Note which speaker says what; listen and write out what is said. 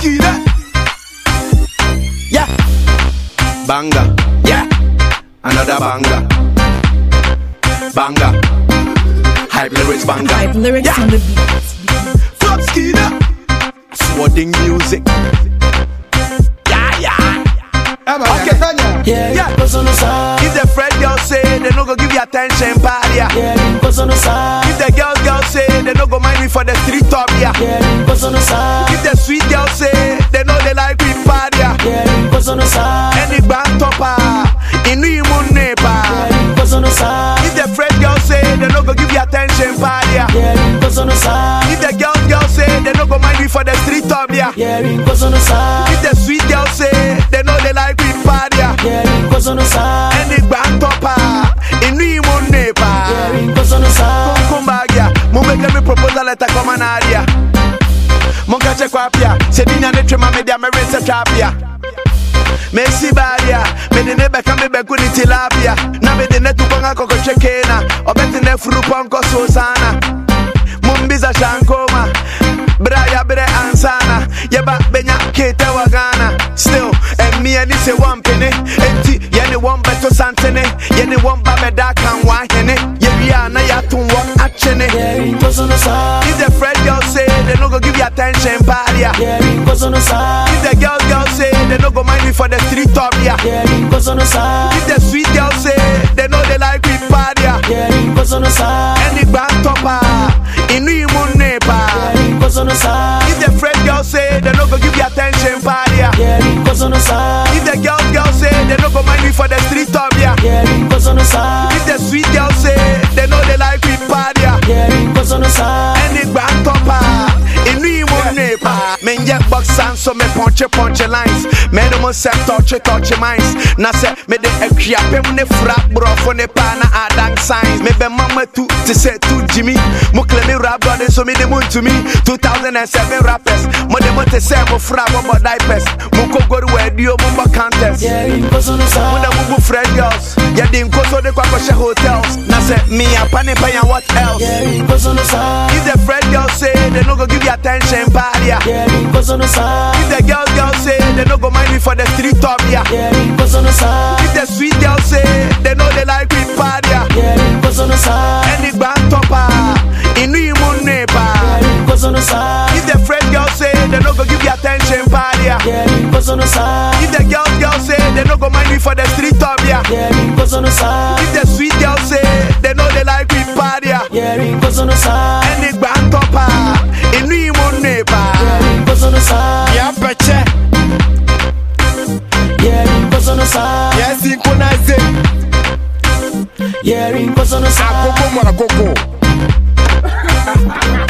Speaker 1: Yeah. Banger. Yeah. Another banger. Banger. Hype lyrics banger.
Speaker 2: Hype lyrics on the beat.
Speaker 1: Flop Skeeter. Swording music. Okay.
Speaker 3: Yeah.
Speaker 1: If the friend girl say they no go give you attention, party. If the girl say they no go mind me for the street top, yeah. If the sweet girl say they know they like me, party. Any band topper, inu imun nepa. If the friend girl say they no go give you attention, party. If the girl say they no go mind me for the street top, yeah. If the sweet girl say they know they like me, party. Any band topper, inu imun nepa. Come back, yeah. Mo make me proposal letter come an area. Mon kache kwa pia, se dinya ne trema media me rinse trapia. Me si baria, me de ne beka me beku ni tilapia. Na me de ne tukonga koko chekena, obeti ne furu ponko susana. Mumbiza shankoma, braya bre ansana. Yeba benya kete wagana. Still, and me and this one penny. Enti, yeni one beto santene. Yeni one babe da kan wahene. Yeria na yatun one achene. If the friend girl say they no go give you attention, paria. If the girl say they no go mind me for the street top, yeah. If the sweet girl say they know they like me, paria. Any band topper, inu imun nepa. If the friend girl say they no go give you attention, paria. If the girl say they no go mind me for the street top, yeah. If the sweet girl say they know they like me, paria. Any band topper, inu imun nepa. Men get box and so me punch lines. Men no more set touch minds. Na se me de ekria pem ne frap bro for ne pa na adang signs. Me be mama to say to Jimmy. Mo claim me rap brother so me de moon to me. 2007 rappers. Mo de mo te say mo frap about diapers. Mo ko go to radio mo contest. Mo de mo friend girls. Ya de nko so de kwa ko hotels. Na se me a pane pa ya what else? If the friend girl say they no go give you attention, paria. If the girl say they no go mind me for the street top, yeah. If the sweet girl say they know they like me, paria. Any band topper, inu imun nepa. If the friend girl say they no go give you attention, paria. If the girl say they no go mind me for the street top, yeah. If the sweet girl say they know they like me, paria. Any band topper, inu imun nepa. Yeah, peche. Yes, synchronize.
Speaker 3: Yeah,
Speaker 1: Akoko mwana koko.